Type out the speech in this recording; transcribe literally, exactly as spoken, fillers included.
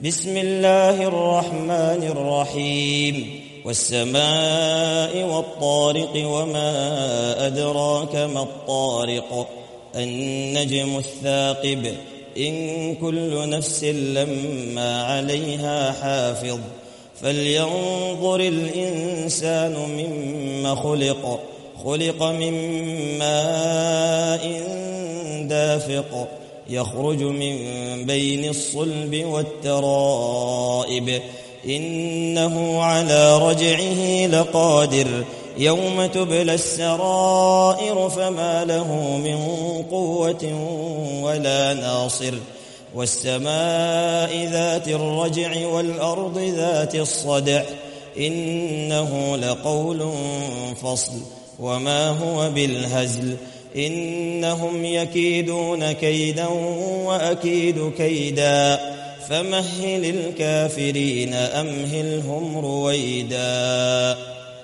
بسم الله الرحمن الرحيم والسماء والطارق وما أدراك ما الطارق النجم الثاقب إن كل نفس لما عليها حافظ فلينظر الإنسان مما خلق خلق من ماء دافق يخرج من بين الصلب والترائب إنه على رجعه لقادر يوم تبلى السرائر فما له من قوة ولا ناصر والسماء ذات الرجع والأرض ذات الصدع إنه لقول فصل وما هو بالهزل إنهم يكيدون كيدا وأكيد كيدا فمهل الكافرين أمهلهم رويدا.